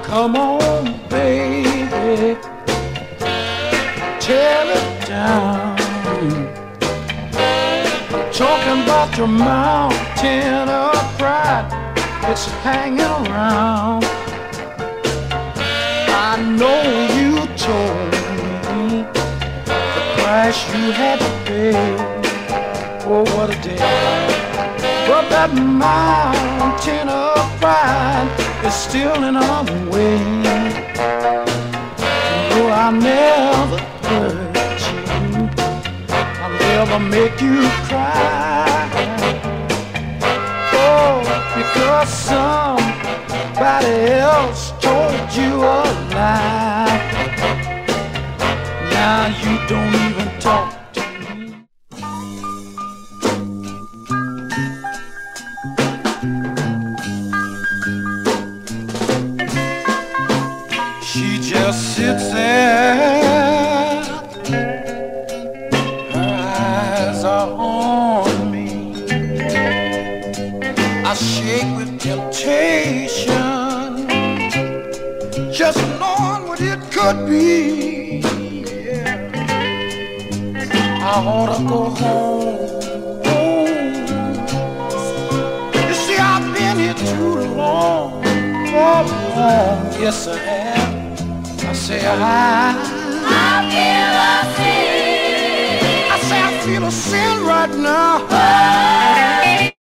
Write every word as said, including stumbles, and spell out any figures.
Come on, baby, tear it down. I'm talking about your mountain of pride. It's hanging around. I know you told me the price you had to pay. Oh, what a day. But that mountain of pride is still in our way. No, I'll never hurt you. I'll never make you cry. Oh, because somebody else told you a lie. Now you don't even talk. She just sits there, her eyes are on me. I shake with temptation, just knowing what it could be. Yeah. I ought to go home. You see, I've been here too long, oh long, yes I have. I say I, I feel a sin. I say I feel a sin right now.